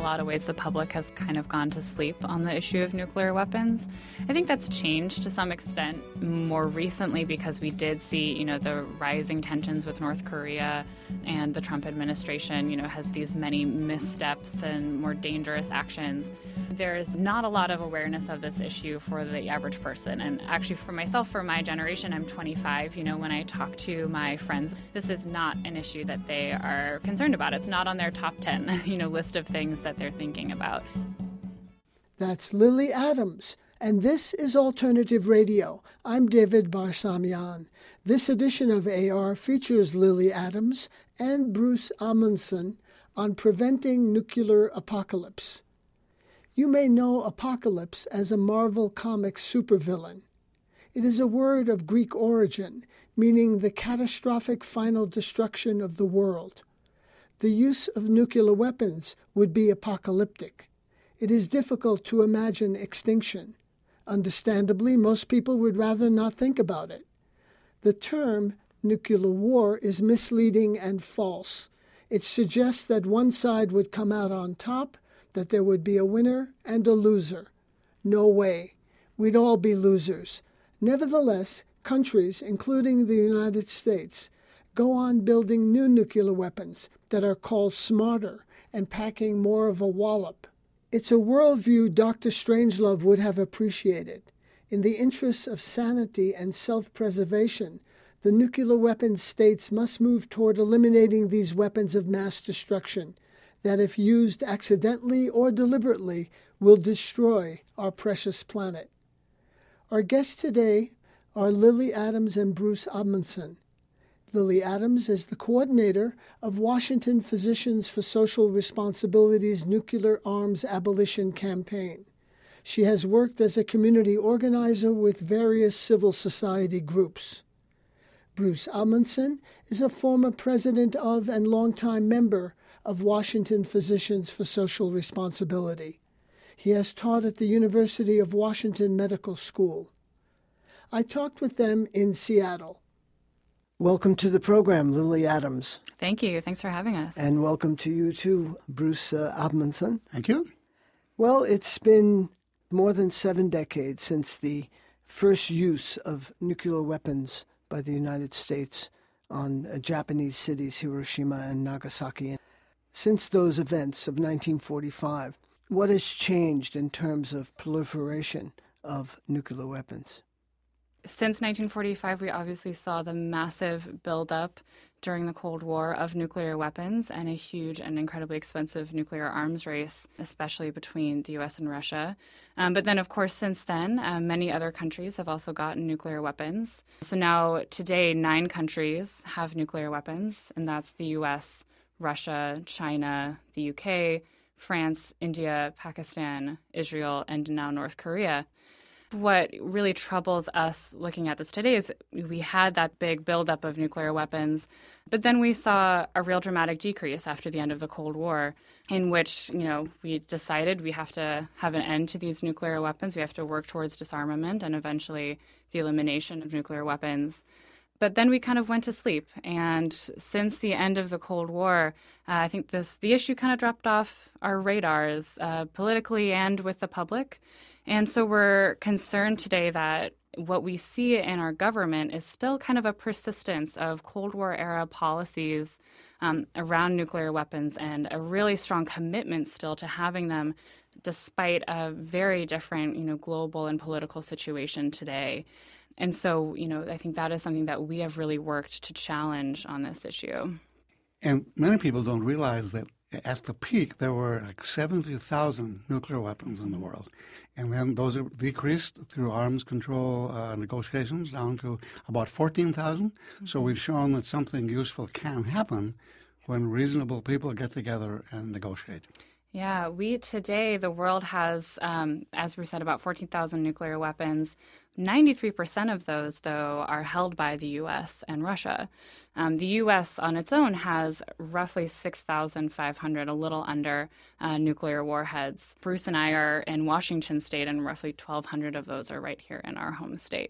lot of ways the public has kind of gone to sleep on the issue of nuclear weapons. I think that's changed to some extent more recently because we did see, the rising tensions with North Korea, and the Trump administration, has these many missteps and more dangerous actions. There's not a lot of awareness of this issue for the average person. And actually for myself, for my generation, I'm 25, when I talk to my friends, this is not an issue that they are concerned about. It's not on their top 10, list of things that they're thinking about. That's Lily Adams, and this is Alternative Radio. I'm David Barsamian. This edition of AR features Lily Adams and Bruce Amundsen on preventing nuclear apocalypse. You may know Apocalypse as a Marvel Comics supervillain. It is a word of Greek origin, meaning the catastrophic final destruction of the world. The use of nuclear weapons would be apocalyptic. It is difficult to imagine extinction. Understandably, most people would rather not think about it. The term nuclear war is misleading and false. It suggests that one side would come out on top, that there would be a winner and a loser. No way. We'd all be losers. Nevertheless, countries, including the United States, go on building new nuclear weapons that are called smarter and packing more of a wallop. It's a worldview Dr. Strangelove would have appreciated. In the interests of sanity and self-preservation, the nuclear weapons states must move toward eliminating these weapons of mass destruction that, if used accidentally or deliberately, will destroy our precious planet. Our guests today are Lily Adams and Bruce Amundsen. Lily Adams is the coordinator of Washington Physicians for Social Responsibility's Nuclear Arms Abolition Campaign. She has worked as a community organizer with various civil society groups. Bruce Amundsen is a former president of and longtime member of Washington Physicians for Social Responsibility. He has taught at the University of Washington Medical School. I talked with them in Seattle. Welcome to the program, Lily Adams. Thank you. Thanks for having us. And welcome to you too, Bruce Amundsen. Thank you. Well, it's been more than 7 decades since the first use of nuclear weapons by the United States on Japanese cities, Hiroshima and Nagasaki. Since those events of 1945, what has changed in terms of proliferation of nuclear weapons? Since 1945, we obviously saw the massive buildup during the Cold War of nuclear weapons and a huge and incredibly expensive nuclear arms race, especially between the U.S. and Russia. But then, of course, since then, many other countries have also gotten nuclear weapons. So now, today, 9 countries have nuclear weapons, and that's the U.S., Russia, China, the U.K., France, India, Pakistan, Israel, and now North Korea. What really troubles us looking at this today is we had that big buildup of nuclear weapons, but then we saw a real dramatic decrease after the end of the Cold War, in which, we decided we have to have an end to these nuclear weapons. We have to work towards disarmament and eventually the elimination of nuclear weapons. But then we kind of went to sleep. And since the end of the Cold War, I think the issue kind of dropped off our radars politically and with the public. And so we're concerned today that what we see in our government is still kind of a persistence of Cold War-era policies around nuclear weapons and a really strong commitment still to having them despite a very different, global and political situation today. And so, I think that is something that we have really worked to challenge on this issue. And many people don't realize that at the peak, there were like 70,000 nuclear weapons in the world. And then those have decreased through arms control negotiations down to about 14,000. Mm-hmm. So we've shown that something useful can happen when reasonable people get together and negotiate. Yeah, the world has, as we said, about 14,000 nuclear weapons. 93% of those, though, are held by the U.S. and Russia. The U.S. on its own has roughly 6,500, a little under, nuclear warheads. Bruce and I are in Washington State, and roughly 1,200 of those are right here in our home state.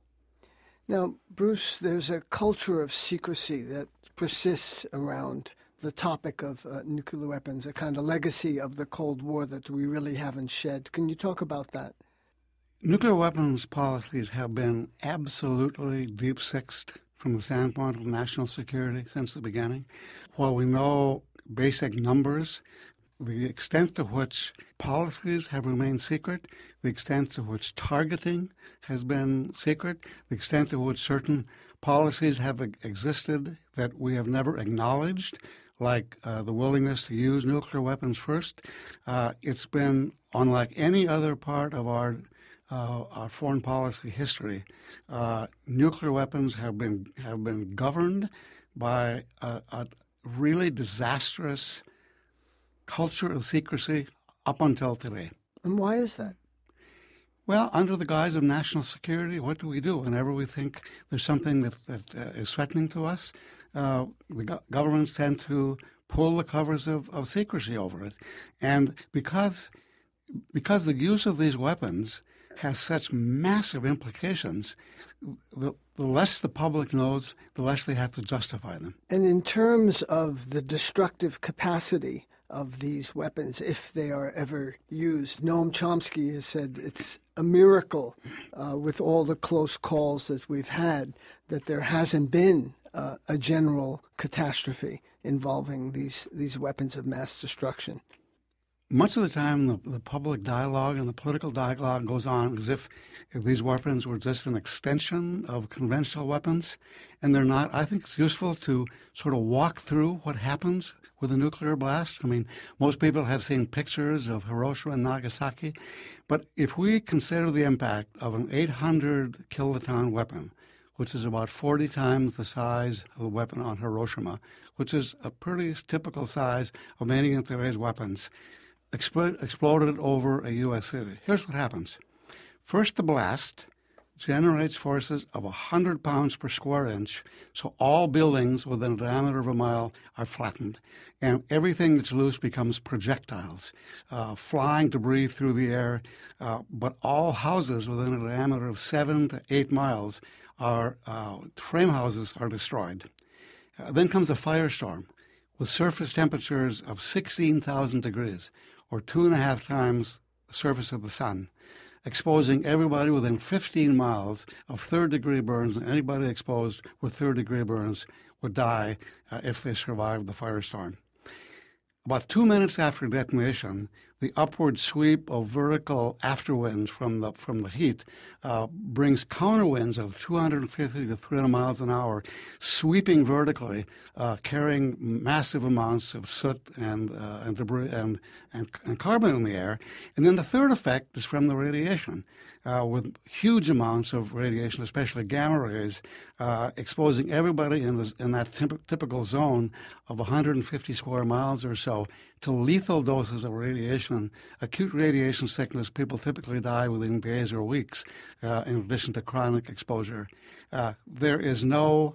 Now, Bruce, there's a culture of secrecy that persists around the topic of nuclear weapons, a kind of legacy of the Cold War that we really haven't shed. Can you talk about that? Nuclear weapons policies have been absolutely deep-sixed from the standpoint of national security since the beginning. While we know basic numbers, the extent to which policies have remained secret, the extent to which targeting has been secret, the extent to which certain policies have existed that we have never acknowledged, like the willingness to use nuclear weapons first, it's been unlike any other part of our foreign policy history. Nuclear weapons have been governed by a really disastrous culture of secrecy up until today. And why is that? Well, under the guise of national security, what do we do whenever we think there's something that is threatening to us? The governments tend to pull the covers of secrecy over it. And because the use of these weapons has such massive implications, the less the public knows, the less they have to justify them. And in terms of the destructive capacity of these weapons, if they are ever used, Noam Chomsky has said it's a miracle with all the close calls that we've had that there hasn't been a general catastrophe involving these weapons of mass destruction. Much of the time, the public dialogue and the political dialogue goes on as if these weapons were just an extension of conventional weapons, and they're not. I think it's useful to sort of walk through what happens with a nuclear blast. I mean, most people have seen pictures of Hiroshima and Nagasaki, but if we consider the impact of an 800 kiloton weapon, which is about 40 times the size of the weapon on Hiroshima, which is a pretty typical size of many of today's weapons, exploded over a U.S. city. Here's what happens. First, the blast generates forces of 100 pounds per square inch, so all buildings within a diameter of a mile are flattened, and everything that's loose becomes projectiles, flying debris through the air, but all houses within a diameter of 7 to 8 miles frame houses are destroyed. Then comes a firestorm with surface temperatures of 16,000 degrees, or 2.5 times the surface of the sun, exposing everybody within 15 miles of third-degree burns, and anybody exposed with third-degree burns would die if they survived the firestorm. About 2 minutes after detonation, the upward sweep of vertical afterwinds from the heat brings counterwinds of 250 to 300 miles an hour, sweeping vertically, carrying massive amounts of soot and debris and carbon in the air. And then the third effect is from the radiation, with huge amounts of radiation, especially gamma rays, exposing everybody in that typical zone of 150 square miles or so to lethal doses of radiation. Acute radiation sickness, people typically die within days or weeks, in addition to chronic exposure. There is no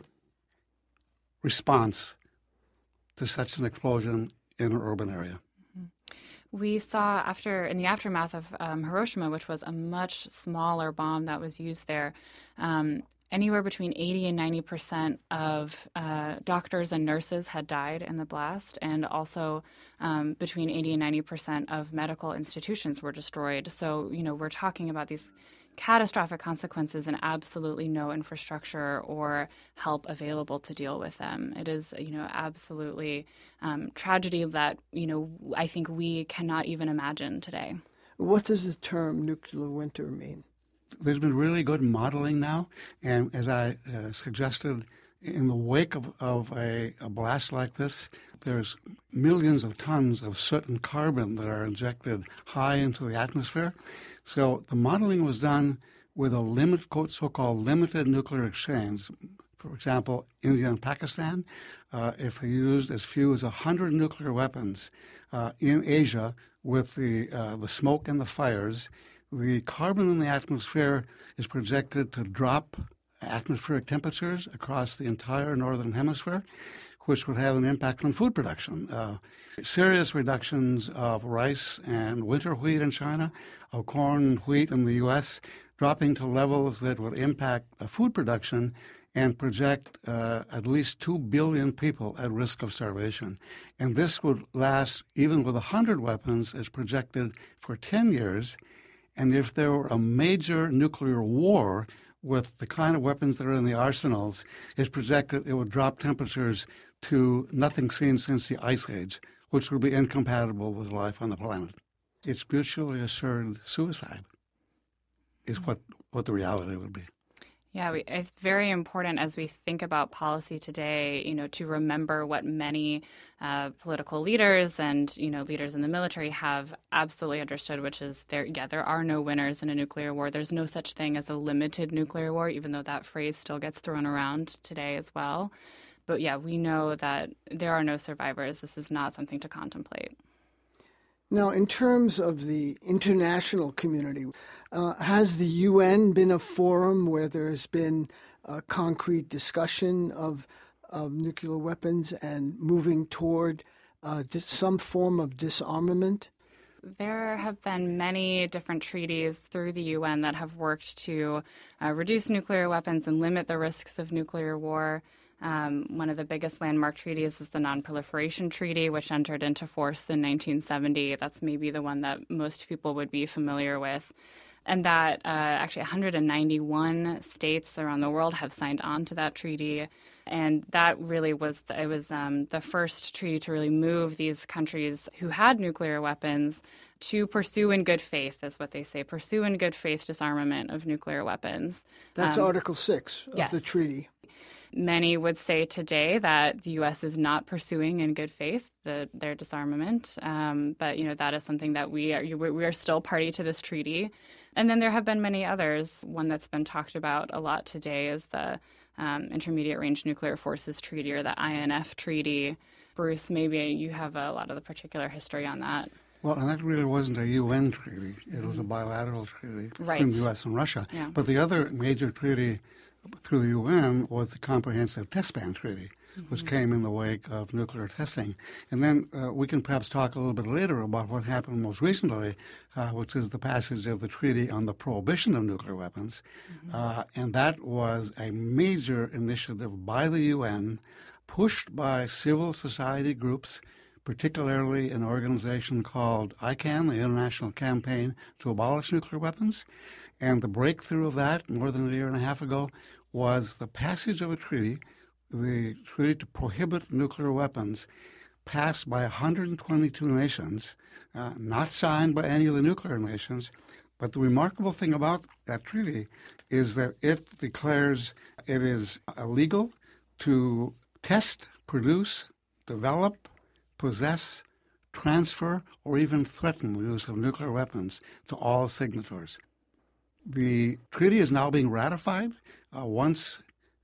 response to such an explosion in an urban area. We saw in the aftermath of Hiroshima, which was a much smaller bomb that was used there, anywhere between 80 and 90% of doctors and nurses had died in the blast, and also between 80 and 90% of medical institutions were destroyed. So, we're talking about these catastrophic consequences and absolutely no infrastructure or help available to deal with them. It is, absolutely tragedy that, I think we cannot even imagine today. What does the term nuclear winter mean? There's been really good modeling now, and as I suggested, in the wake of a blast like this, there's millions of tons of soot and carbon that are injected high into the atmosphere. So the modeling was done with a so-called limited nuclear exchange. For example, India and Pakistan, if they used as few as 100 nuclear weapons in Asia with the smoke and the fires, the carbon in the atmosphere is projected to drop atmospheric temperatures across the entire northern hemisphere, which would have an impact on food production. Serious reductions of rice and winter wheat in China, of corn and wheat in the U.S., dropping to levels that would impact food production and project at least 2 billion people at risk of starvation. And this would last, even with 100 weapons, as projected for 10 years. And if there were a major nuclear war with the kind of weapons that are in the arsenals, it's projected it would drop temperatures to nothing seen since the Ice Age, which would be incompatible with life on the planet. It's mutually assured suicide is what the reality would be. Yeah, it's very important as we think about policy today, to remember what many political leaders and, leaders in the military have absolutely understood, which is there are no winners in a nuclear war. There's no such thing as a limited nuclear war, even though that phrase still gets thrown around today as well. But yeah, we know that there are no survivors. This is not something to contemplate. Now, in terms of the international community, has the UN been a forum where there's been a concrete discussion of nuclear weapons and moving toward some form of disarmament? There have been many different treaties through the UN that have worked to reduce nuclear weapons and limit the risks of nuclear war. One of the biggest landmark treaties is the Non-Proliferation Treaty, which entered into force in 1970. That's maybe the one that most people would be familiar with. And that actually 191 states around the world have signed on to that treaty. And that really was the first treaty to really move these countries who had nuclear weapons to pursue in good faith, is what they say, pursue in good faith disarmament of nuclear weapons. That's Article 6 of the treaty. Many would say today that the U.S. is not pursuing in good faith their disarmament, but that is something that we are still party to this treaty. And then there have been many others. One that's been talked about a lot today is the Intermediate Range Nuclear Forces Treaty, or the INF Treaty. Bruce, maybe you have a lot of the particular history on that. Well, and that really wasn't a UN treaty. It was a bilateral treaty between the U.S. and Russia. Yeah. But the other major treaty through the UN was the Comprehensive Test Ban Treaty, which came in the wake of nuclear testing. And then we can perhaps talk a little bit later about what happened most recently, which is the passage of the Treaty on the Prohibition of Nuclear Weapons. And that was a major initiative by the UN, pushed by civil society groups, particularly an organization called ICAN, the International Campaign to Abolish Nuclear Weapons. And the breakthrough of that, more than a year and a half ago, was the passage of a treaty, the Treaty to Prohibit Nuclear Weapons, passed by 122 nations, not signed by any of the nuclear nations. But the remarkable thing about that treaty is that it declares it is illegal to test, produce, develop, possess, transfer, or even threaten the use of nuclear weapons to all signatories. The treaty is now being ratified. Once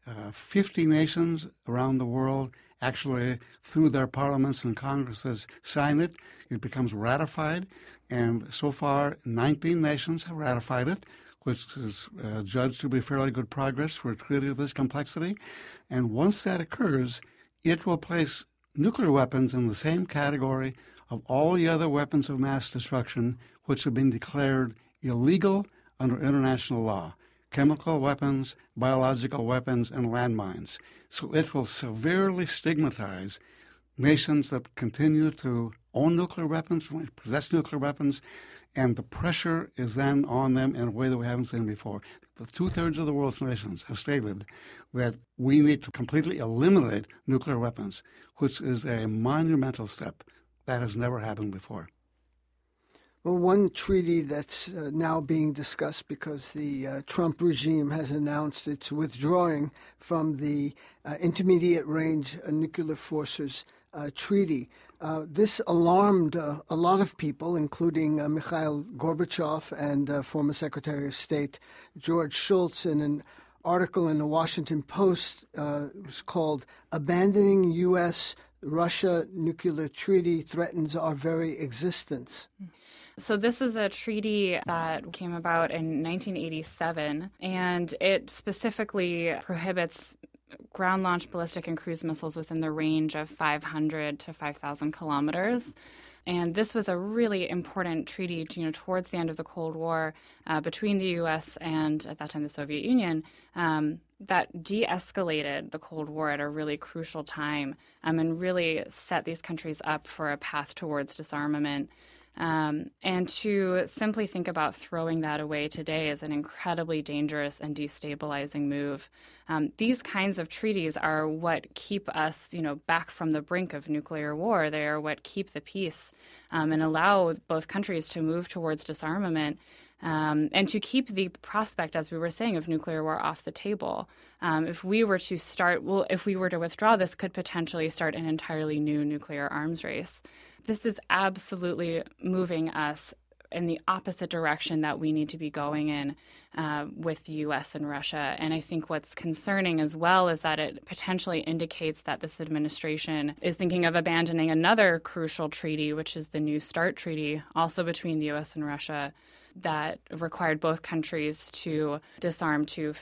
50 nations around the world actually, through their parliaments and congresses, sign it, it becomes ratified. And so far, 19 nations have ratified it, which is judged to be fairly good progress for a treaty of this complexity. And once that occurs, it will place nuclear weapons in the same category of all the other weapons of mass destruction which have been declared illegal under international law: chemical weapons, biological weapons, and landmines. So it will severely stigmatize nations that continue to own nuclear weapons, possess nuclear weapons, and the pressure is then on them in a way that we haven't seen before. The 2/3 of the world's nations have stated that we need to completely eliminate nuclear weapons, which is a monumental step. That has never happened before. Well, one treaty that's now being discussed because the Trump regime has announced it's withdrawing from the Intermediate Range Nuclear Forces Treaty. This alarmed a lot of people, including Mikhail Gorbachev and former Secretary of State George Shultz. In an article in the Washington Post, it was called "Abandoning U.S.-Russia Nuclear Treaty Threatens Our Very Existence." So this is a treaty that came about in 1987, and it specifically prohibits ground-launched ballistic and cruise missiles within the range of 500 to 5,000 kilometers. And this was a really important treaty, towards the end of the Cold War between the U.S. and, at that time, the Soviet Union. that de-escalated the Cold War at a really crucial time, and really set these countries up for a path towards disarmament. And to simply think about throwing that away today is an incredibly dangerous and destabilizing move. These kinds of treaties are what keep us, back from the brink of nuclear war. They are what keep the peace and allow both countries to move towards disarmament. And to keep the prospect, as we were saying, of nuclear war off the table. If we were to withdraw, this could potentially start an entirely new nuclear arms race. This is absolutely moving us in the opposite direction that we need to be going in with the U.S. and Russia. And I think what's concerning as well is that it potentially indicates that this administration is thinking of abandoning another crucial treaty, which is the New START treaty, also between the U.S. and Russia, that required both countries to disarm to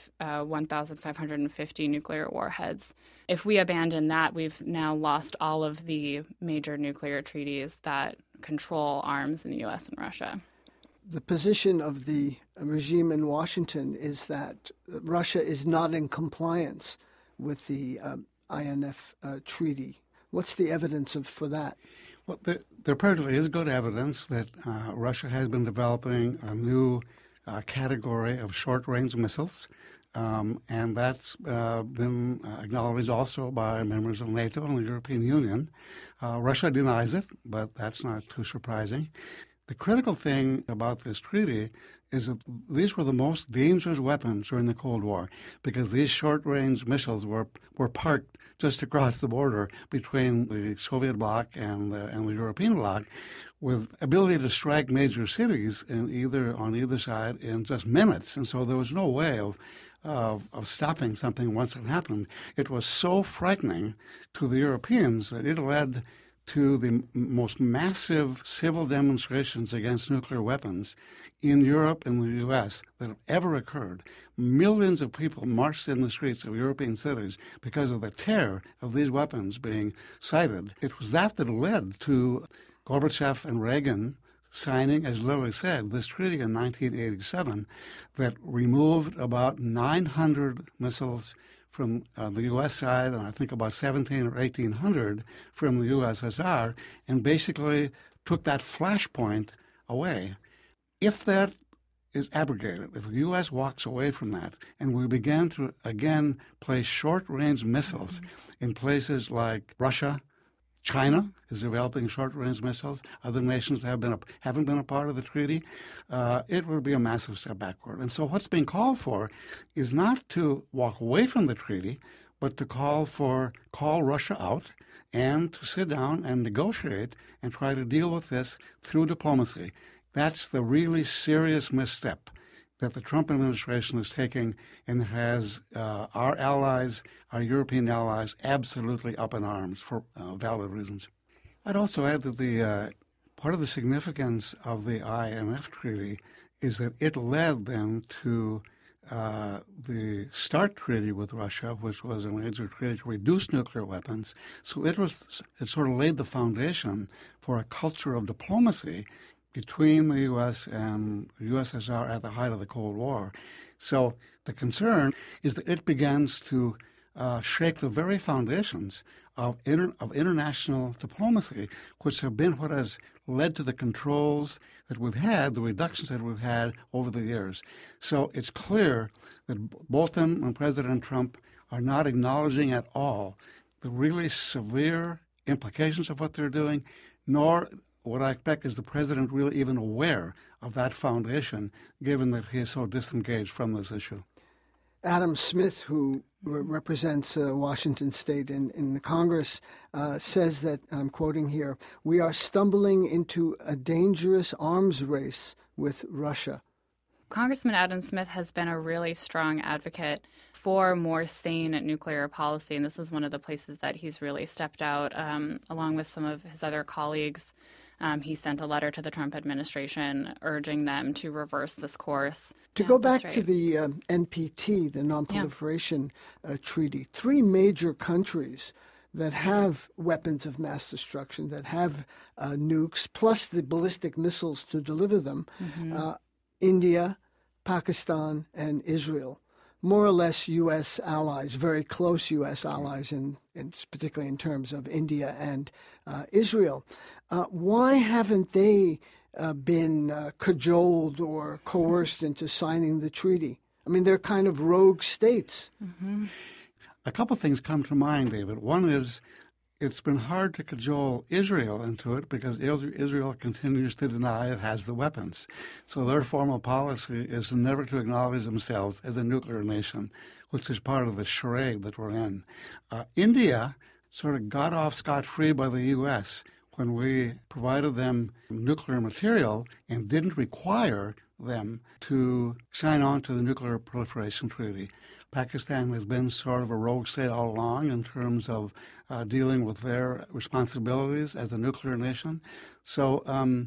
1,550 nuclear warheads. If we abandon that, we've now lost all of the major nuclear treaties that control arms in the U.S. and Russia. The position of the regime in Washington is that Russia is not in compliance with the INF treaty. What's the evidence for that? Well, there apparently is good evidence that Russia has been developing a new category of short-range missiles, and that's been acknowledged also by members of NATO and the European Union. Russia denies it, but that's not too surprising. The critical thing about this treaty is that these were the most dangerous weapons during the Cold War because these short-range missiles were parked just across the border between the Soviet bloc and the European bloc, with ability to strike major cities on either side in just minutes. And so there was no way of stopping something once it happened. It was so frightening to the Europeans that it led to the most massive civil demonstrations against nuclear weapons in Europe and the U.S. that have ever occurred. Millions of people marched in the streets of European cities because of the terror of these weapons being sighted. It was that led to Gorbachev and Reagan signing, as Lily said, this treaty in 1987 that removed about 900 missiles from the U.S. side, and I think about 17 or 1,800 from the USSR, and basically took that flashpoint away. If that is abrogated, if the U.S. walks away from that, and we begin to again place short-range missiles in places like Russia, China is developing short-range missiles. Other nations haven't been a part of the treaty. It will be a massive step backward. And so what's being called for is not to walk away from the treaty, but to call Russia out and to sit down and negotiate and try to deal with this through diplomacy. That's the really serious misstep that the Trump administration is taking, and has our allies, our European allies, absolutely up in arms for valid reasons. I'd also add that the part of the significance of the INF Treaty is that it led then to the START Treaty with Russia, which was a major treaty to reduce nuclear weapons. So it sort of laid the foundation for a culture of diplomacy between the U.S. and USSR at the height of the Cold War. So the concern is that it begins to shake the very foundations of international diplomacy, which have been what has led to the controls that we've had, the reductions that we've had over the years. So it's clear that Bolton and President Trump are not acknowledging at all the really severe implications of what they're doing, nor what I expect is the president really even aware of that foundation, given that he is so disengaged from this issue. Adam Smith, who represents Washington State in the Congress, says that, I'm quoting here, "We are stumbling into a dangerous arms race with Russia." Congressman Adam Smith has been a really strong advocate for more sane nuclear policy, and this is one of the places that he's really stepped out, along with some of his other colleagues. He sent a letter to the Trump administration urging them to reverse this course. To go back to the NPT, the Non-Proliferation Treaty, 3 major countries that have weapons of mass destruction, that have nukes, plus the ballistic missiles to deliver them, India, Pakistan, and Israel. more or less U.S. allies, very close U.S. allies, particularly in terms of India and Israel. Why haven't they been cajoled or coerced into signing the treaty? I mean, they're kind of rogue states. Mm-hmm. A couple of things come to mind, David. One is it's been hard to cajole Israel into it because Israel continues to deny it has the weapons. So their formal policy is never to acknowledge themselves as a nuclear nation, which is part of the charade that we're in. India sort of got off scot-free by the U.S. when we provided them nuclear material and didn't require them to sign on to the Nuclear Proliferation Treaty. Pakistan has been sort of a rogue state all along in terms of dealing with their responsibilities as a nuclear nation. So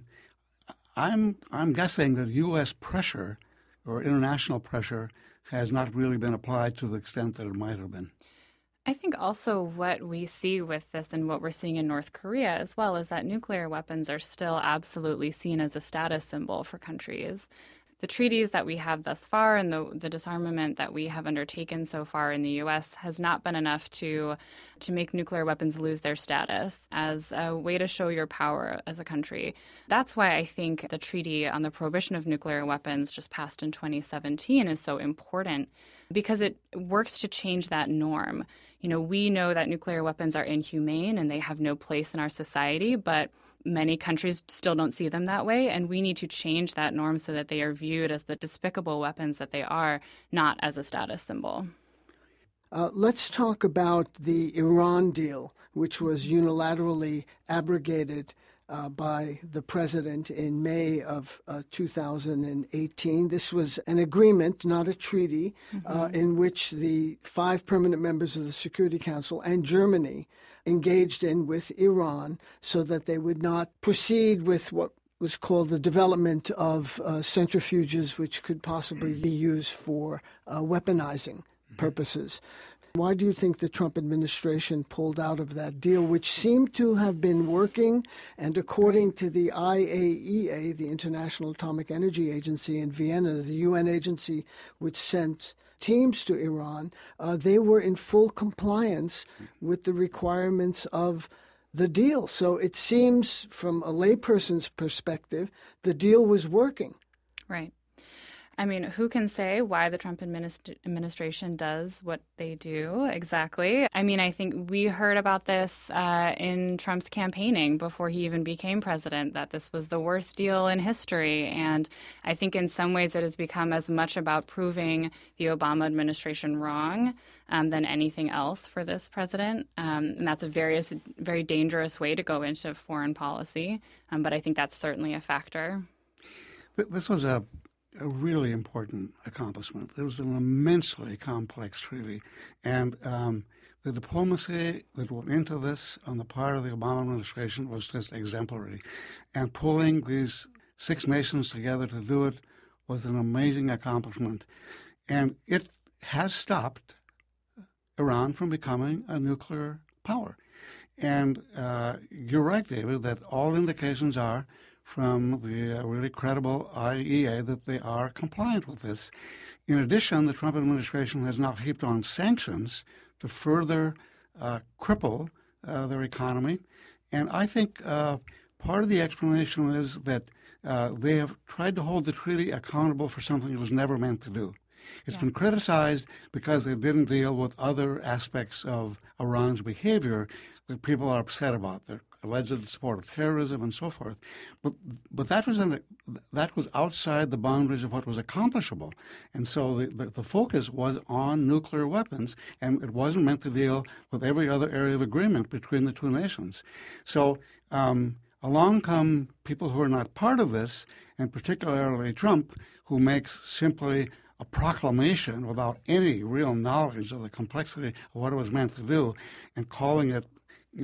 I'm guessing that U.S. pressure or international pressure has not really been applied to the extent that it might have been. I think also what we see with this and what we're seeing in North Korea as well is that nuclear weapons are still absolutely seen as a status symbol for countries. The treaties that we have thus far and the disarmament that we have undertaken so far in the U.S. has not been enough to make nuclear weapons lose their status as a way to show your power as a country. That's why I think the treaty on the prohibition of nuclear weapons just passed in 2017 is so important because it works to change that norm. You know, we know that nuclear weapons are inhumane and they have no place in our society, but many countries still don't see them that way, and we need to change that norm so that they are viewed as the despicable weapons that they are, not as a status symbol. Let's talk about the Iran deal, which was unilaterally abrogated by the president in May of 2018. This was an agreement, not a treaty, in which the 5 permanent members of the Security Council and Germany engaged in with Iran so that they would not proceed with what was called the development of centrifuges which could possibly be used for weaponizing purposes. Why do you think the Trump administration pulled out of that deal, which seemed to have been working? And according to the IAEA, the International Atomic Energy Agency in Vienna, the UN agency which sent teams to Iran, they were in full compliance with the requirements of the deal. So it seems, from a layperson's perspective, the deal was working. Right. I mean, who can say why the Trump administration does what they do exactly? I mean, I think we heard about this in Trump's campaigning before he even became president, that this was the worst deal in history. And I think in some ways it has become as much about proving the Obama administration wrong than anything else for this president. And that's a very dangerous way to go into foreign policy. But I think that's certainly a factor. This was a really important accomplishment. It was an immensely complex treaty. And the diplomacy that went into this on the part of the Obama administration was just exemplary. And pulling these 6 nations together to do it was an amazing accomplishment. And it has stopped Iran from becoming a nuclear power. And you're right, David, that all indications are from the really credible IAEA that they are compliant with this. In addition, the Trump administration has now heaped on sanctions to further cripple their economy. And I think part of the explanation is that they have tried to hold the treaty accountable for something it was never meant to do. It's been criticized because it didn't deal with other aspects of Iran's behavior that people are upset about, their alleged support of terrorism and so forth. But that was outside the boundaries of what was accomplishable. And so the focus was on nuclear weapons, and it wasn't meant to deal with every other area of agreement between the 2 nations. So along come people who are not part of this, and particularly Trump, who makes simply a proclamation without any real knowledge of the complexity of what it was meant to do, and calling it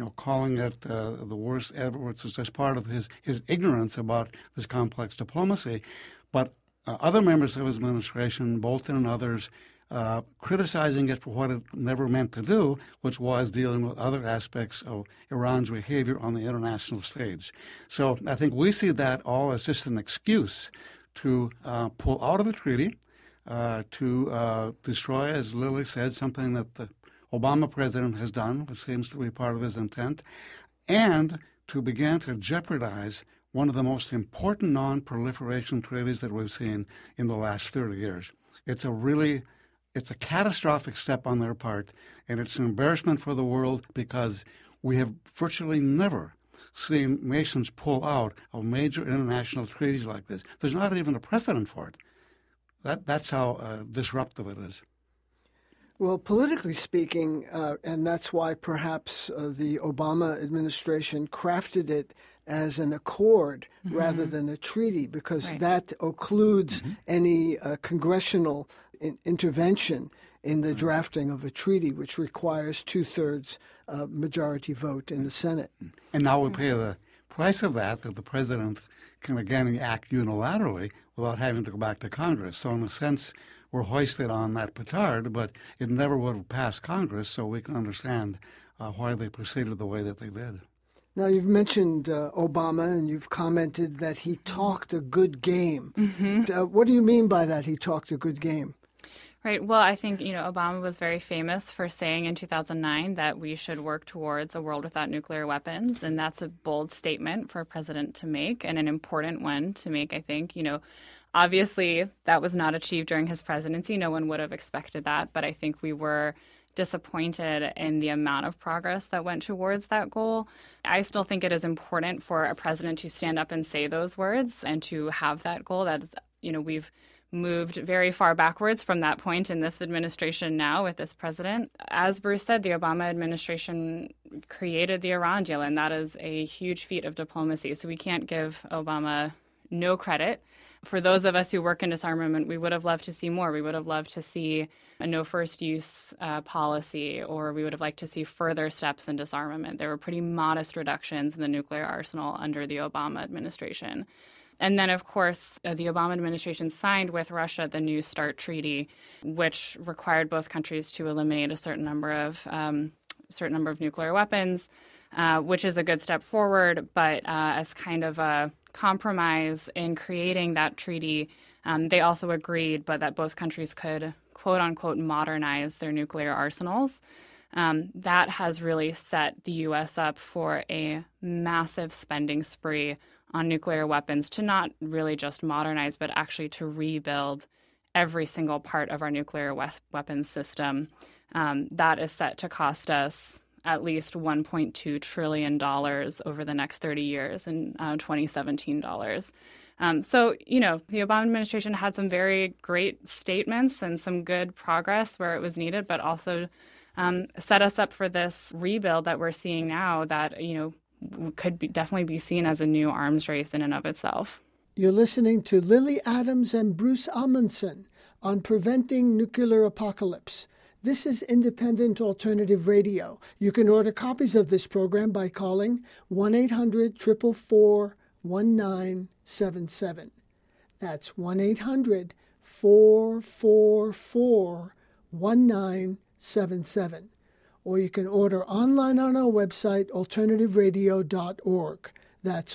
the worst ever, which is just part of his ignorance about this complex diplomacy. But other members of his administration, Bolton and others, criticizing it for what it never meant to do, which was dealing with other aspects of Iran's behavior on the international stage. So I think we see that all as just an excuse to pull out of the treaty, to destroy, as Lily said, something that the Obama president has done, which seems to be part of his intent, and to begin to jeopardize one of the most important non-proliferation treaties that we've seen in the last 30 years. It's a catastrophic step on their part, and it's an embarrassment for the world because we have virtually never seen nations pull out of major international treaties like this. There's not even a precedent for it. That's how disruptive it is. Well, politically speaking, and that's why perhaps the Obama administration crafted it as an accord rather than a treaty, because that occludes any congressional intervention in the drafting of a treaty, which requires two-thirds majority vote in the Senate. And now we pay the price of that the president can again act unilaterally without having to go back to Congress. So in a sense, we're hoisted on that petard, but it never would have passed Congress, so we can understand why they proceeded the way that they did. Now, you've mentioned Obama, and you've commented that he talked a good game. What do you mean by that, he talked a good game? Right. Well, I think, Obama was very famous for saying in 2009 that we should work towards a world without nuclear weapons. And that's a bold statement for a president to make, and an important one to make, I think. Obviously, that was not achieved during his presidency. No one would have expected that. But I think we were disappointed in the amount of progress that went towards that goal. I still think it is important for a president to stand up and say those words and to have that goal. That's, we've moved very far backwards from that point in this administration now with this president. As Bruce said, the Obama administration created the Iran deal, and that is a huge feat of diplomacy. So we can't give Obama no credit. For those of us who work in disarmament, we would have loved to see more. We would have loved to see a no first use policy, or we would have liked to see further steps in disarmament. There were pretty modest reductions in the nuclear arsenal under the Obama administration. And then, of course, the Obama administration signed with Russia the New START treaty, which required both countries to eliminate a certain number of nuclear weapons, which is a good step forward. But as kind of a compromise in creating that treaty, they also agreed, but that both countries could, quote unquote, modernize their nuclear arsenals. That has really set the U.S. up for a massive spending spree on nuclear weapons, to not really just modernize, but actually to rebuild every single part of our nuclear weapons system. That is set to cost us at least $1.2 trillion over the next 30 years in 2017 dollars. So, the Obama administration had some very great statements and some good progress where it was needed, but also set us up for this rebuild that we're seeing now that, could definitely be seen as a new arms race in and of itself. You're listening to Lily Adams and Bruce Amundsen on Preventing Nuclear Apocalypse. This is Independent Alternative Radio. You can order copies of this program by calling 1-800-444-1977. That's 1-800-444-1977. Or you can order online on our website, alternativeradio.org. That's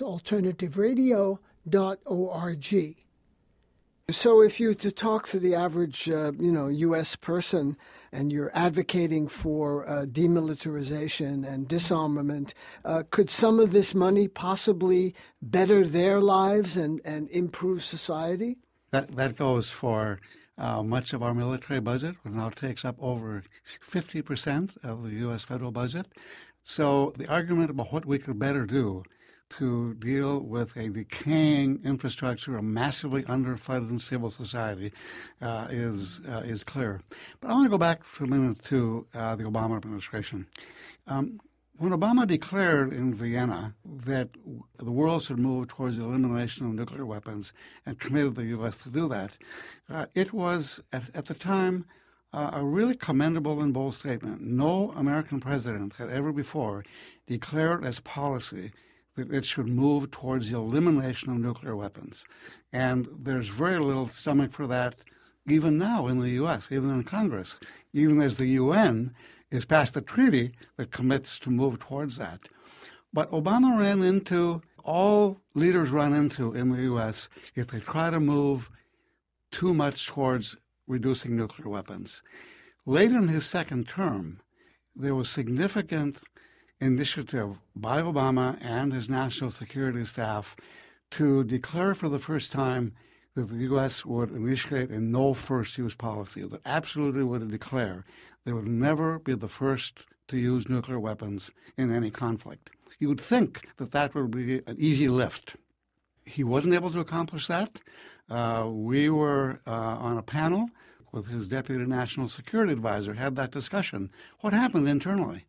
alternativeradio.org. So if you were to talk to the average, U.S. person, and you're advocating for demilitarization and disarmament, could some of this money possibly better their lives and improve society? That goes for much of our military budget, which now takes up over 50% of the U.S. federal budget. So the argument about what we could better do to deal with a decaying infrastructure, a massively underfunded civil society, is clear. But I want to go back for a minute to the Obama administration. When Obama declared in Vienna that the world should move towards the elimination of nuclear weapons and committed the U.S. to do that, it was, at the time, a really commendable and bold statement. No American president had ever before declared as policy that it should move towards the elimination of nuclear weapons. And there's very little stomach for that even now in the U.S., even in Congress, even as the UN is passed a treaty that commits to move towards that. But Obama ran into, all leaders run into in the U.S., if they try to move too much towards reducing nuclear weapons. Late in his second term, there was significant initiative by Obama and his national security staff to declare for the first time that the U.S. would initiate a no first-use policy, that absolutely would declare they would never be the first to use nuclear weapons in any conflict. You would think that that would be an easy lift. He wasn't able to accomplish that. We were on a panel with his deputy national security advisor, had that discussion. What happened internally?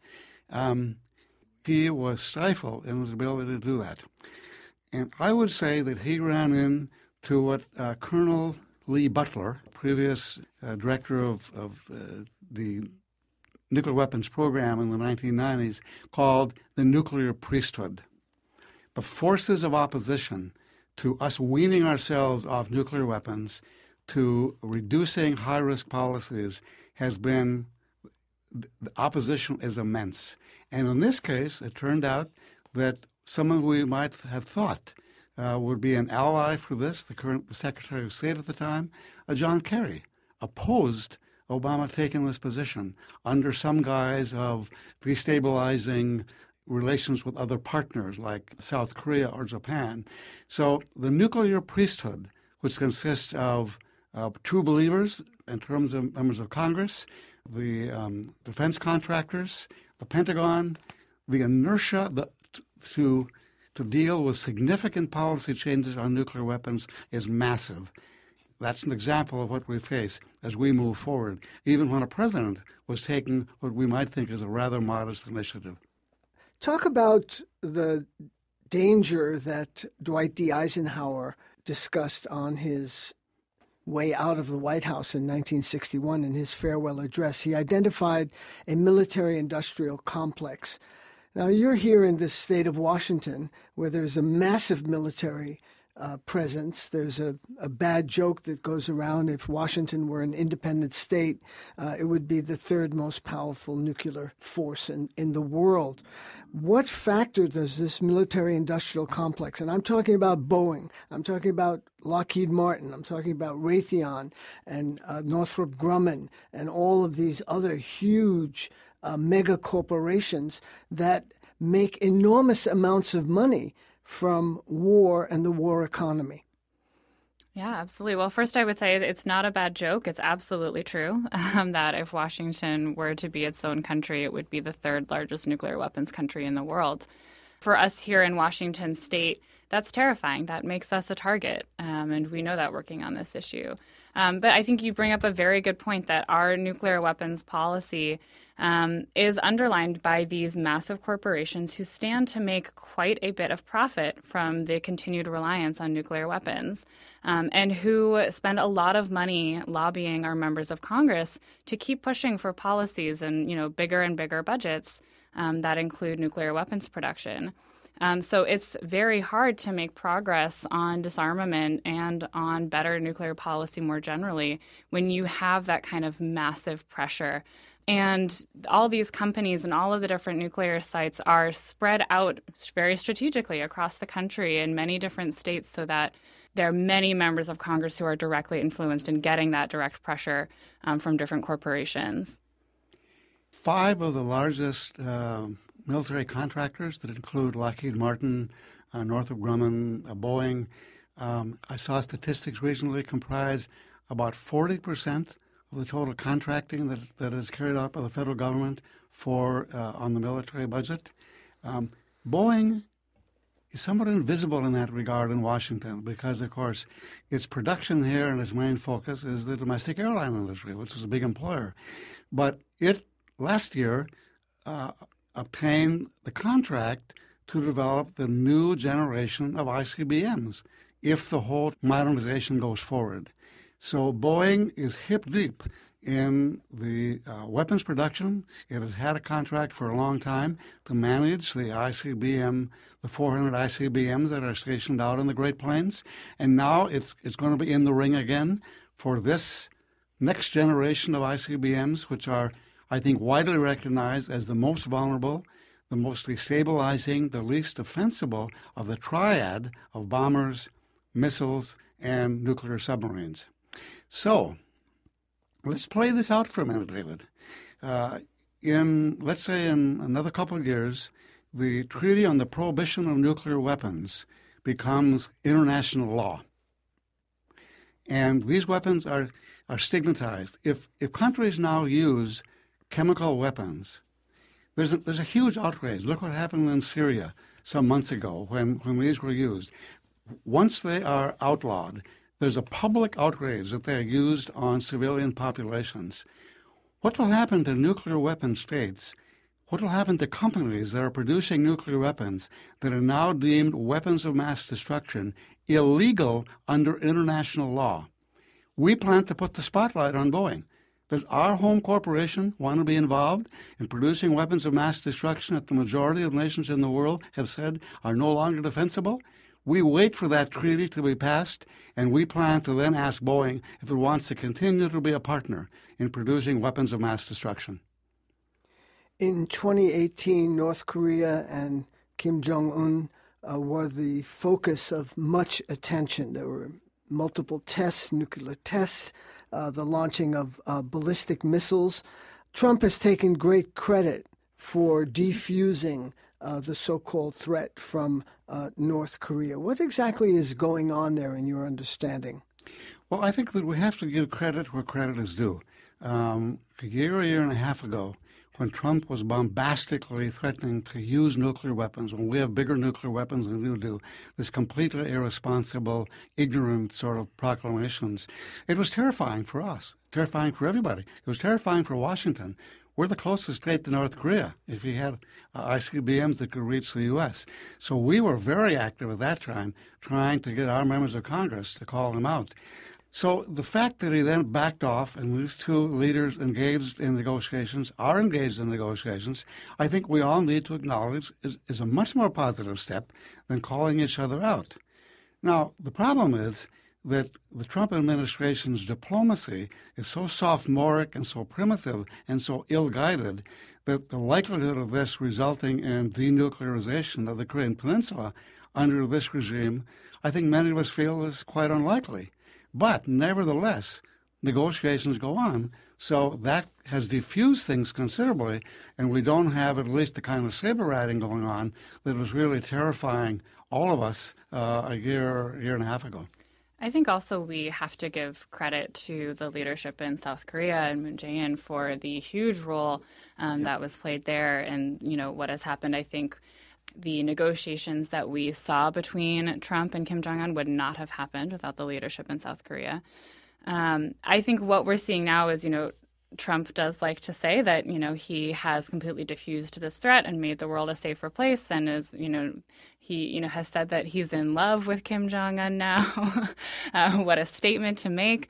He was stifled in his ability to do that. And I would say that he ran into what Colonel Lee Butler, previous director of the nuclear weapons program in the 1990s, called the nuclear priesthood. The forces of opposition to us weaning ourselves off nuclear weapons, to reducing high-risk policies, has been, the opposition is immense. And in this case, it turned out that someone we might have thought would be an ally for this, the current Secretary of State at the time, John Kerry, opposed Obama taking this position under some guise of destabilizing relations with other partners like South Korea or Japan. So the nuclear priesthood, which consists of true believers in terms of members of Congress, the defense contractors, the Pentagon, the inertia to deal with significant policy changes on nuclear weapons is massive. That's an example of what we face as we move forward, even when a president was taking what we might think is a rather modest initiative. Talk about the danger that Dwight D. Eisenhower discussed on his way out of the White House in 1961 in his farewell address. He identified a military-industrial complex. Now, you're here in the state of Washington, where there's a massive military presence. There's a bad joke that goes around. If Washington were an independent state, it would be the third most powerful nuclear force in the world. What factor does this military-industrial complex, and I'm talking about Boeing, I'm talking about Lockheed Martin, I'm talking about Raytheon and Northrop Grumman and all of these other huge mega corporations that make enormous amounts of money from war and the war economy? Yeah, absolutely. Well, first I would say it's not a bad joke. It's absolutely true that if Washington were to be its own country, it would be the third largest nuclear weapons country in the world. For us here in Washington state, that's terrifying. That makes us a target, and we know that working on this issue. But I think you bring up a very good point that our nuclear weapons policy is underlined by these massive corporations who stand to make quite a bit of profit from the continued reliance on nuclear weapons, and who spend a lot of money lobbying our members of Congress to keep pushing for policies and, bigger and bigger budgets that include nuclear weapons production. So it's very hard to make progress on disarmament and on better nuclear policy more generally when you have that kind of massive pressure. And all these companies and all of the different nuclear sites are spread out very strategically across the country in many different states so that there are many members of Congress who are directly influenced in getting that direct pressure from different corporations. 5 of the largest military contractors that include Lockheed Martin, Northrop Grumman, Boeing, I saw statistics recently comprise about 40% of the total contracting that is carried out by the federal government for on the military budget. Boeing is somewhat invisible in that regard in Washington because, of course, its production here and its main focus is the domestic airline industry, which is a big employer. But it, last year, obtained the contract to develop the new generation of ICBMs if the whole modernization goes forward. So Boeing is hip deep in the weapons production. It has had a contract for a long time to manage the ICBM, the 400 ICBMs that are stationed out in the Great Plains. And now it's going to be in the ring again for this next generation of ICBMs, which are, I think, widely recognized as the most vulnerable, the most destabilizing, the least defensible of the triad of bombers, missiles, and nuclear submarines. So let's play this out for a minute, David. Let's say in another couple of years, the Treaty on the Prohibition of Nuclear Weapons becomes international law. And these weapons are stigmatized. If countries now use chemical weapons, there's a huge outrage. Look what happened in Syria some months ago when these were used. Once they are outlawed, there's a public outrage that they're used on civilian populations. What will happen to nuclear weapon states? What will happen to companies that are producing nuclear weapons that are now deemed weapons of mass destruction illegal under international law? We plan to put the spotlight on Boeing. Does our home corporation want to be involved in producing weapons of mass destruction that the majority of nations in the world have said are no longer defensible? We wait for that treaty to be passed, and we plan to then ask Boeing if it wants to continue to be a partner in producing weapons of mass destruction. In 2018, North Korea and Kim Jong-un were the focus of much attention. There were multiple tests, nuclear tests, the launching of ballistic missiles. Trump has taken great credit for defusing the so-called threat from North Korea. What exactly is going on there in your understanding? Well, I think that we have to give credit where credit is due. A year and a half ago, when Trump was bombastically threatening to use nuclear weapons, when we have bigger nuclear weapons than you do, this completely irresponsible, ignorant sort of proclamations, it was terrifying for us, terrifying for everybody. It was terrifying for Washington. We're the closest state to North Korea if he had ICBMs that could reach the U.S. So we were very active at that time trying to get our members of Congress to call him out. So the fact that he then backed off and these two leaders engaged in negotiations, are engaged in negotiations, I think we all need to acknowledge is a much more positive step than calling each other out. Now, the problem is that the Trump administration's diplomacy is so sophomoric and so primitive and so ill-guided that the likelihood of this resulting in denuclearization of the Korean Peninsula under this regime, I think many of us feel is quite unlikely. But nevertheless, negotiations go on, so that has diffused things considerably, and we don't have at least the kind of saber rattling going on that was really terrifying all of us a year and a half ago. I think also we have to give credit to the leadership in South Korea and Moon Jae-in for the huge role that was played there, and what has happened. I think the negotiations that we saw between Trump and Kim Jong-un would not have happened without the leadership in South Korea. I think what we're seeing now is, Trump does like to say that, he has completely diffused this threat and made the world a safer place, and is, he, has said that he's in love with Kim Jong-un now. What a statement to make.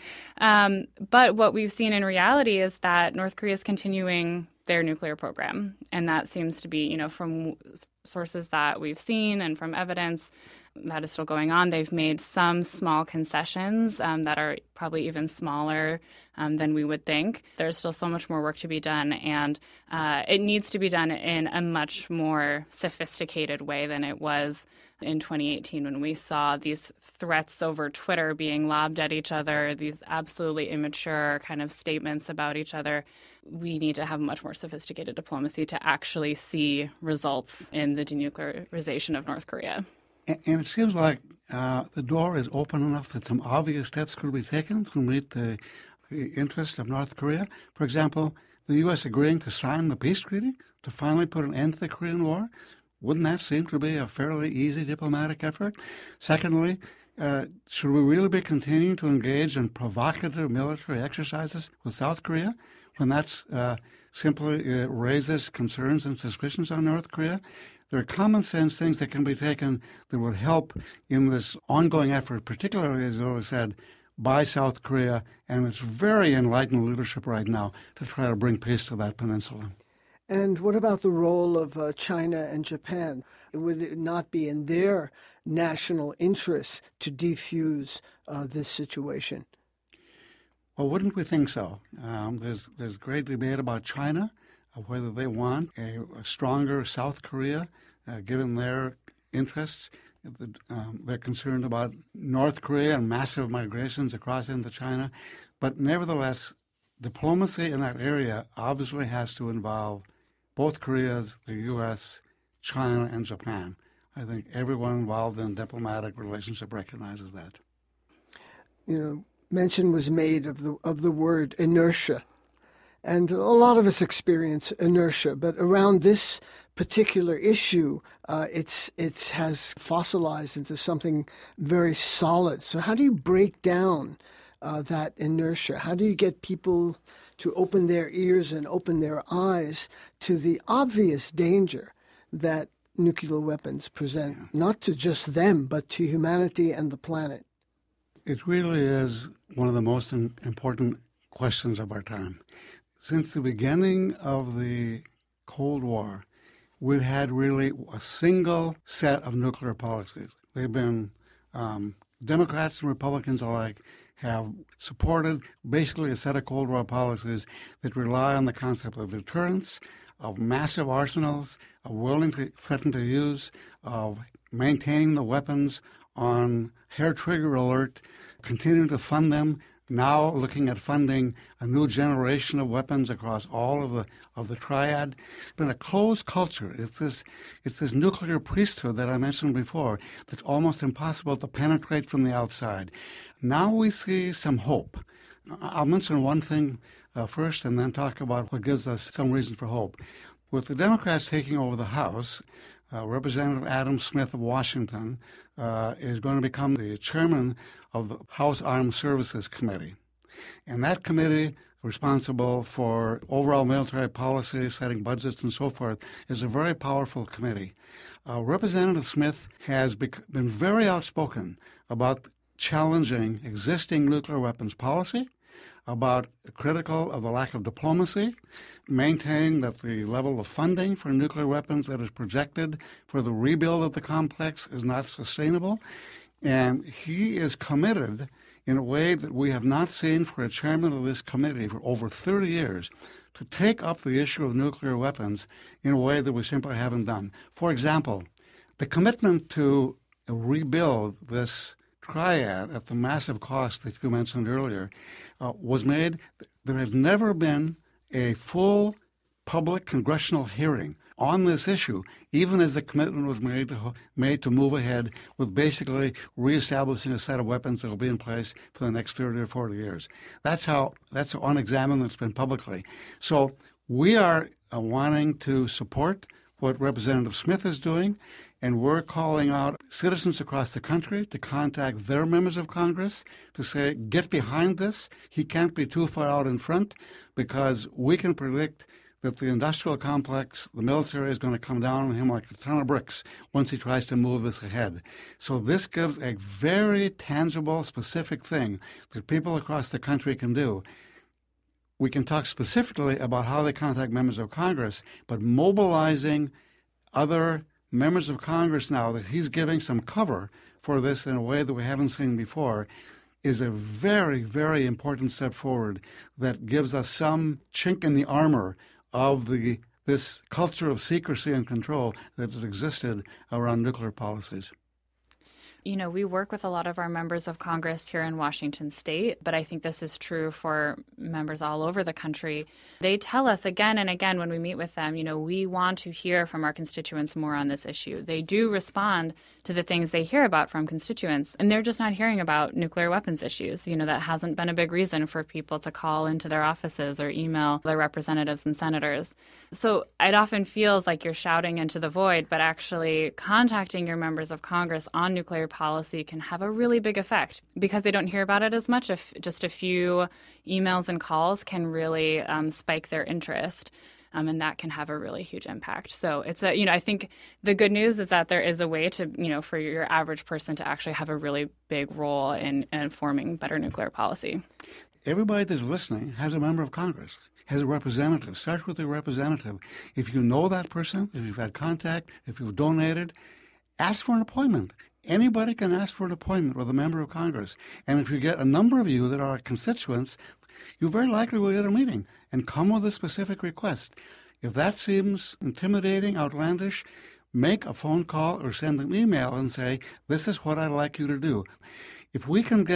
But what we've seen in reality is that North Korea is continuing their nuclear program, and that seems to be, from sources that we've seen and from evidence that is still going on. They've made some small concessions that are probably even smaller than we would think. There's still so much more work to be done, and it needs to be done in a much more sophisticated way than it was in 2018 when we saw these threats over Twitter being lobbed at each other, these absolutely immature kind of statements about each other. We need to have much more sophisticated diplomacy to actually see results in the denuclearization of North Korea. And it seems like the door is open enough that some obvious steps could be taken to meet the interests of North Korea. For example, the U.S. agreeing to sign the peace treaty to finally put an end to the Korean War. Wouldn't that seem to be a fairly easy diplomatic effort? Secondly, should we really be continuing to engage in provocative military exercises with South Korea when that's simply raises concerns and suspicions on North Korea? There are common sense things that can be taken that would help in this ongoing effort, particularly, as Lily said, by South Korea and its very enlightened leadership right now to try to bring peace to that peninsula. And what about the role of China and Japan? Would it not be in their national interests to defuse this situation? Well, wouldn't we think so? There's great debate about China, whether they want a stronger South Korea, given their interests. They're concerned about North Korea and massive migrations across into China. But nevertheless, diplomacy in that area obviously has to involve both Koreas, the U.S., China, and Japan. I think everyone involved in diplomatic relationship recognizes that. Mention was made of the word inertia. And a lot of us experience inertia, but around this particular issue, it has fossilized into something very solid. So how do you break down that inertia? How do you get people to open their ears and open their eyes to the obvious danger that nuclear weapons present, not to just them, but to humanity and the planet? It really is one of the most important questions of our time. Since the beginning of the Cold War, we've had really a single set of nuclear policies. They've been Democrats and Republicans alike have supported basically a set of Cold War policies that rely on the concept of deterrence, of massive arsenals, of willing to threaten to use, of maintaining the weapons on hair-trigger alert, continuing to fund them, now looking at funding a new generation of weapons across all of the triad. It's been a closed culture. It's this nuclear priesthood that I mentioned before that's almost impossible to penetrate from the outside. Now we see some hope. I'll mention one thing first and then talk about what gives us some reason for hope. With the Democrats taking over the House, Representative Adam Smith of Washington is going to become the chairman of the House Armed Services Committee. And that committee, responsible for overall military policy, setting budgets and so forth, is a very powerful committee. Representative Smith has been very outspoken about challenging existing nuclear weapons policy, about critical of the lack of diplomacy, maintaining that the level of funding for nuclear weapons that is projected for the rebuild of the complex is not sustainable. And he is committed in a way that we have not seen for a chairman of this committee for over 30 years to take up the issue of nuclear weapons in a way that we simply haven't done. For example, the commitment to rebuild this triad at the massive cost that you mentioned earlier was made. There has never been a full public congressional hearing on this issue, even as the commitment was made to move ahead with basically reestablishing a set of weapons that will be in place for the next 30 or 40 years. That's how unexamined it's been publicly. So we are wanting to support what Representative Smith is doing, and we're calling out citizens across the country to contact their members of Congress to say, get behind this. He can't be too far out in front, because we can predict that the industrial complex, the military, is going to come down on him like a ton of bricks once he tries to move this ahead. So this gives a very tangible, specific thing that people across the country can do. We can talk specifically about how they contact members of Congress, but mobilizing other members of Congress now that he's giving some cover for this in a way that we haven't seen before is a very, very important step forward that gives us some chink in the armor of this culture of secrecy and control that has existed around nuclear policies. You know, we work with a lot of our members of Congress here in Washington state, but I think this is true for members all over the country. They tell us again and again when we meet with them, you know, we want to hear from our constituents more on this issue. They do respond to the things they hear about from constituents, and they're just not hearing about nuclear weapons issues. You know, that hasn't been a big reason for people to call into their offices or email their representatives and senators. So it often feels like you're shouting into the void, but actually contacting your members of Congress on nuclear policy can have a really big effect because they don't hear about it as much. If just a few emails and calls can really spike their interest, and that can have a really huge impact. So it's I think the good news is that there is a way to, for your average person to actually have a really big role in forming better nuclear policy. Everybody that's listening has a member of Congress, has a representative. Start with a representative. If you know that person, if you've had contact, if you've donated, ask for an appointment. Anybody can ask for an appointment with a member of Congress. And if you get a number of you that are constituents, you very likely will get a meeting and come with a specific request. If that seems intimidating, outlandish, make a phone call or send an email and say, this is what I'd like you to do. If we can get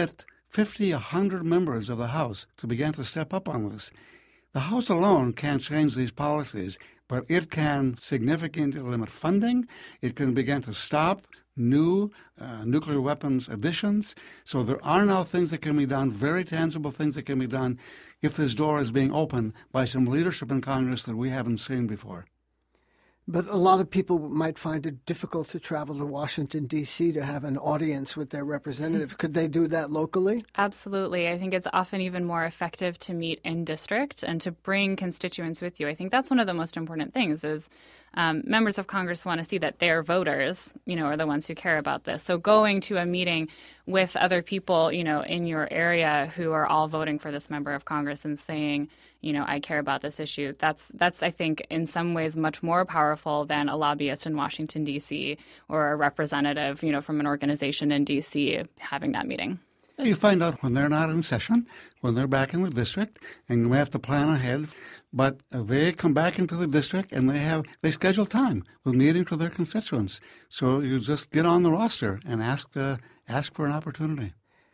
50, 100 members of the House to begin to step up on this. The House alone can't change these policies, but it can significantly limit funding. It can begin to stop new nuclear weapons additions. So there are now things that can be done, very tangible things that can be done, if this door is being opened by some leadership in Congress that we haven't seen before. But a lot of people might find it difficult to travel to Washington, D.C. to have an audience with their representative. Could they do that locally? Absolutely. I think it's often even more effective to meet in district and to bring constituents with you. I think that's one of the most important things is members of Congress want to see that their voters, are the ones who care about this. So going to a meeting with other people, in your area who are all voting for this member of Congress and saying, I care about this issue. That's I think, in some ways much more powerful than a lobbyist in Washington, D.C. or a representative, from an organization in D.C. having that meeting. You find out when they're not in session, when they're back in the district, and you have to plan ahead. But they come back into the district and they schedule time with meetings with their constituents. So you just get on the roster and ask for an opportunity.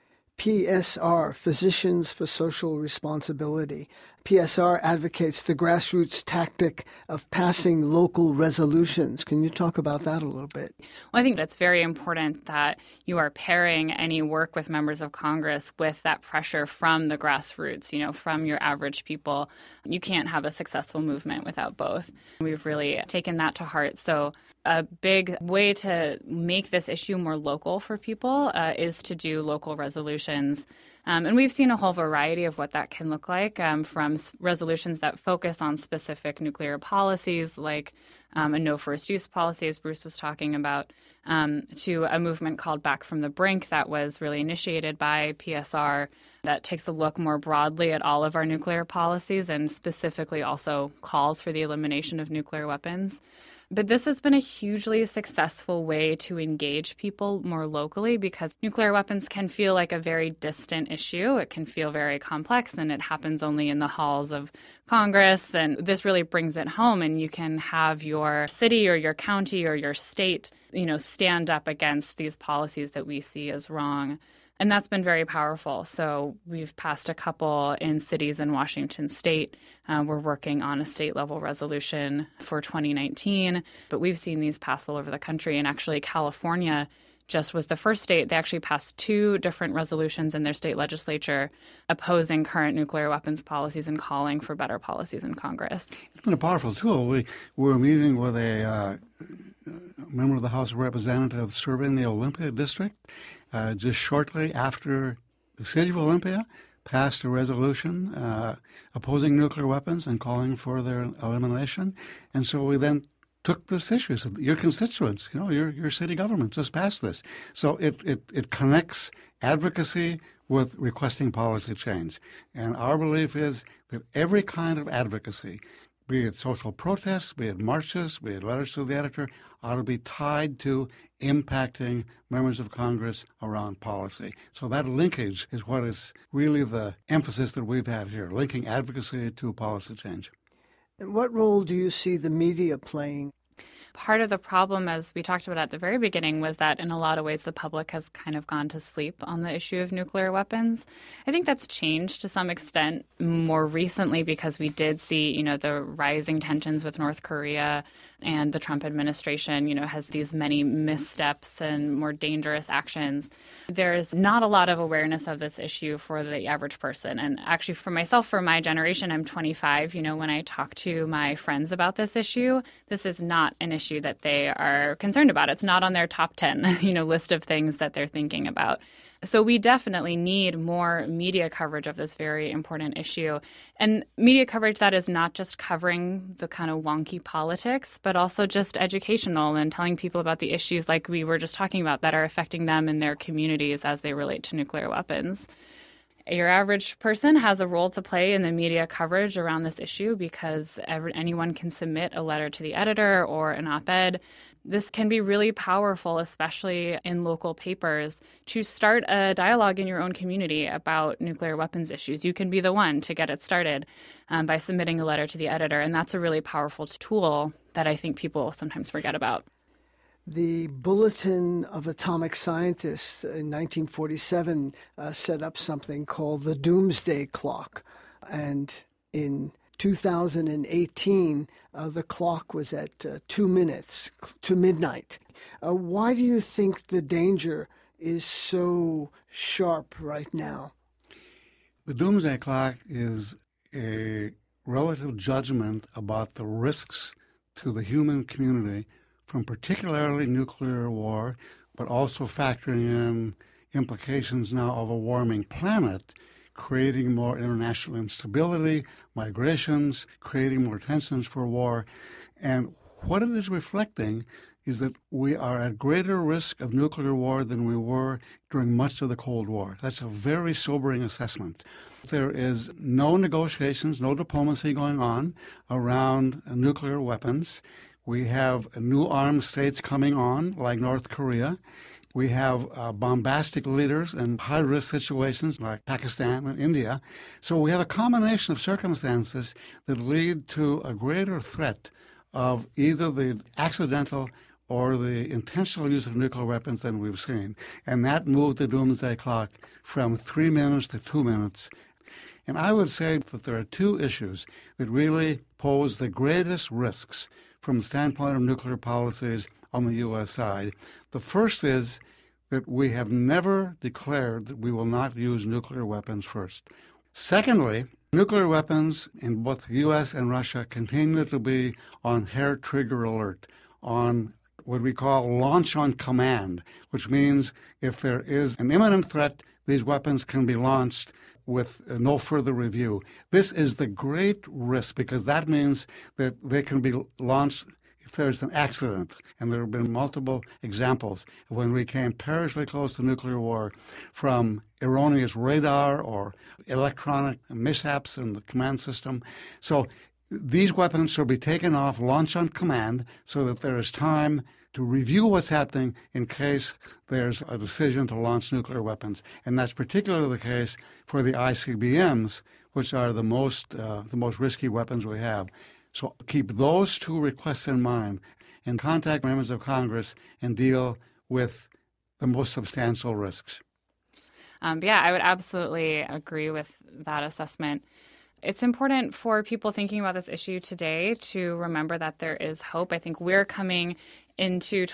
PSR, Physicians for Social Responsibility. PSR advocates the grassroots tactic of passing local resolutions. Can you talk about that a little bit? Well, I think that's very important that you are pairing any work with members of Congress with that pressure from the grassroots, from your average people. You can't have a successful movement without both. We've really taken that to heart. So a big way to make this issue more local for people is to do local resolutions. And we've seen a whole variety of what that can look like, from resolutions that focus on specific nuclear policies, like a no first use policy, as Bruce was talking about, to a movement called Back from the Brink that was really initiated by PSR that takes a look more broadly at all of our nuclear policies and specifically also calls for the elimination of nuclear weapons. But this has been a hugely successful way to engage people more locally because nuclear weapons can feel like a very distant issue. It can feel very complex, and it happens only in the halls of Congress. And this really brings it home, and you can have your city or your county or your state, stand up against these policies that we see as wrong. And that's been very powerful. So we've passed a couple in cities in Washington state. We're working on a state-level resolution for 2019. But we've seen these pass all over the country. And actually, California just was the first state. They actually passed 2 different resolutions in their state legislature opposing current nuclear weapons policies and calling for better policies in Congress. It's been a powerful tool. We were meeting with a member of the House of Representatives serving the Olympia district just shortly after the city of Olympia passed a resolution opposing nuclear weapons and calling for their elimination. And so we then took this issue. So your constituents, your city government just passed this. So it connects advocacy with requesting policy change. And our belief is that every kind of advocacy, be it social protests, be it marches, be it letters to the editor, ought to be tied to impacting members of Congress around policy. So that linkage is what is really the emphasis that we've had here, linking advocacy to policy change. And what role do you see the media playing? Part of the problem, as we talked about at the very beginning, was that in a lot of ways the public has kind of gone to sleep on the issue of nuclear weapons. I think that's changed to some extent more recently because we did see, the rising tensions with North Korea, and the Trump administration, has these many missteps and more dangerous actions. There's not a lot of awareness of this issue for the average person. And actually for myself, for my generation, I'm 25. When I talk to my friends about this issue, this is not an issue that they are concerned about. It's not on their top 10, list of things that they're thinking about. So we definitely need more media coverage of this very important issue. And media coverage that is not just covering the kind of wonky politics, but also just educational and telling people about the issues like we were just talking about that are affecting them in their communities as they relate to nuclear weapons. Your average person has a role to play in the media coverage around this issue because anyone can submit a letter to the editor or an op-ed. This can be really powerful, especially in local papers, to start a dialogue in your own community about nuclear weapons issues. You can be the one to get it started by submitting a letter to the editor, and that's a really powerful tool that I think people sometimes forget about. The Bulletin of Atomic Scientists in 1947 set up something called the Doomsday Clock. And in 2018, the clock was at 2 minutes to midnight. Why do you think the danger is so sharp right now? The Doomsday Clock is a relative judgment about the risks to the human community from particularly nuclear war, but also factoring in implications now of a warming planet, creating more international instability, migrations, creating more tensions for war. And what it is reflecting is that we are at greater risk of nuclear war than we were during much of the Cold War. That's a very sobering assessment. There is no negotiations, no diplomacy going on around nuclear weapons. We have new armed states coming on, like North Korea. We have bombastic leaders in high-risk situations like Pakistan and India. So we have a combination of circumstances that lead to a greater threat of either the accidental or the intentional use of nuclear weapons than we've seen. And that moved the Doomsday Clock from 3 minutes to 2 minutes. And I would say that there are two issues that really pose the greatest risks from the standpoint of nuclear policies on the U.S. side. The first is that we have never declared that we will not use nuclear weapons first. Secondly, nuclear weapons in both the U.S. and Russia continue to be on hair trigger alert, on what we call launch on command, which means if there is an imminent threat, these weapons can be launched with no further review. This is the great risk because that means that they can be launched if there's an accident. And there have been multiple examples of when we came perilously close to nuclear war from erroneous radar or electronic mishaps in the command system. So these weapons should be taken off, launch on command, so that there is time to review what's happening in case there's a decision to launch nuclear weapons. And that's particularly the case for the ICBMs, which are the most risky weapons we have. So keep those two requests in mind and contact members of Congress and deal with the most substantial risks. Yeah, I would absolutely agree with that assessment. It's important for people thinking about this issue today to remember that there is hope. I think we're coming into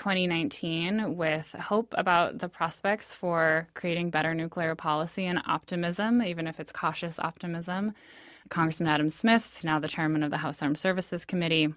2019 with hope about the prospects for creating better nuclear policy and optimism, even if it's cautious optimism. Congressman Adam Smith, now the chairman of the House Armed Services Committee,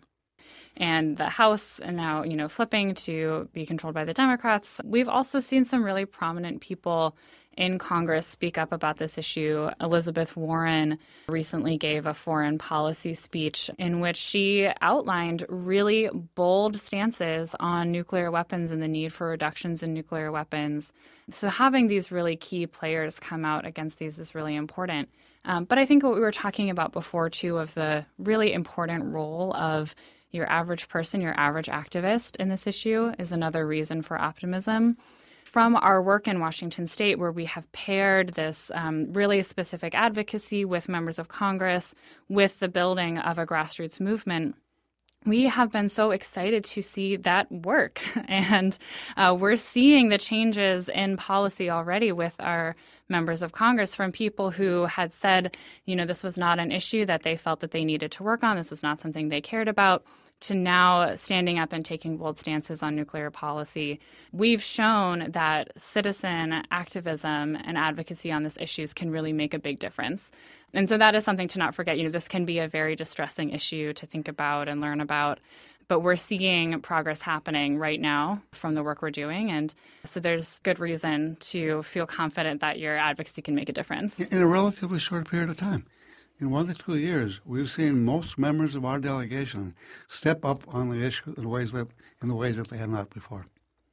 and the House and now, flipping to be controlled by the Democrats. We've also seen some really prominent people in Congress speak up about this issue. Elizabeth Warren recently gave a foreign policy speech in which she outlined really bold stances on nuclear weapons and the need for reductions in nuclear weapons. So having these really key players come out against these is really important. But I think what we were talking about before, too, of the really important role of your average person, your average activist in this issue is another reason for optimism. From our work in Washington State, where we have paired this really specific advocacy with members of Congress, with the building of a grassroots movement, we have been so excited to see that work. And we're seeing the changes in policy already with our members of Congress from people who had said, this was not an issue that they felt that they needed to work on. This was not something they cared about, to now standing up and taking bold stances on nuclear policy. We've shown that citizen activism and advocacy on these issues can really make a big difference. And so that is something to not forget. This can be a very distressing issue to think about and learn about. But we're seeing progress happening right now from the work we're doing. And so there's good reason to feel confident that your advocacy can make a difference. In a relatively short period of time. In 1 to 2 years, we've seen most members of our delegation step up on the issue in ways that they have not before.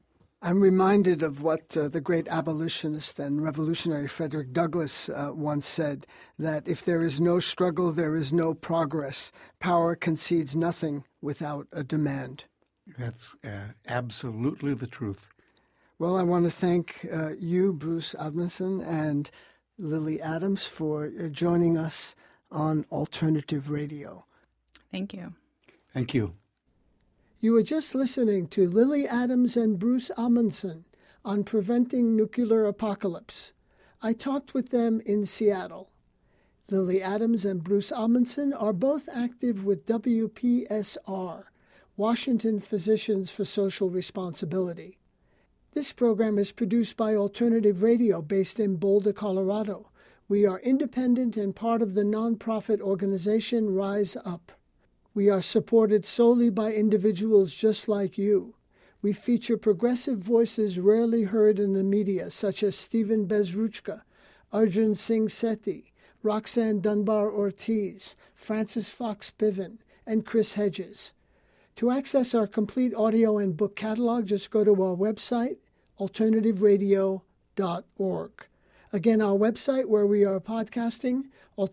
I'm reminded of what the great abolitionist and revolutionary Frederick Douglass once said, that if there is no struggle, there is no progress. Power concedes nothing without a demand. That's absolutely the truth. Well, I want to thank you, Bruce Adamson, and Lily Adams for joining us on Alternative Radio. Thank you. Thank you. You were just listening to Lily Adams and Bruce Amundsen on preventing nuclear apocalypse. I talked with them in Seattle. Lily Adams and Bruce Amundsen are both active with WPSR, Washington Physicians for Social Responsibility. This program is produced by Alternative Radio based in Boulder, Colorado. We are independent and part of the nonprofit organization Rise Up. We are supported solely by individuals just like you. We feature progressive voices rarely heard in the media, such as Stephen Bezruchka, Arjun Singh Sethi, Roxanne Dunbar-Ortiz, Francis Fox Piven, and Chris Hedges. To access our complete audio and book catalog, just go to our website, alternativeradio.org. Again, our website where we are podcasting,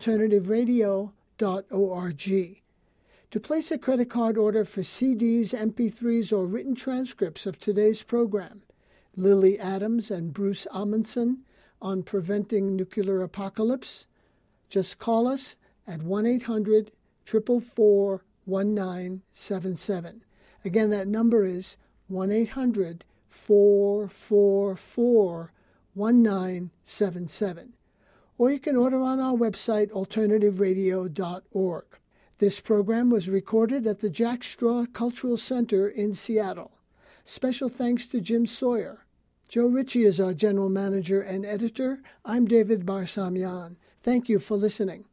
alternativeradio.org. To place a credit card order for CDs, MP3s, or written transcripts of today's program, Lily Adams and Bruce Amundsen on preventing nuclear apocalypse, just call us at 1-800-444-1977. Again, that number is 1-800-444-1977. Or you can order on our website, alternativeradio.org. This program was recorded at the Jack Straw Cultural Center in Seattle. Special thanks to Jim Sawyer. Joe Ritchie is our general manager and editor. I'm David Barsamian. Thank you for listening.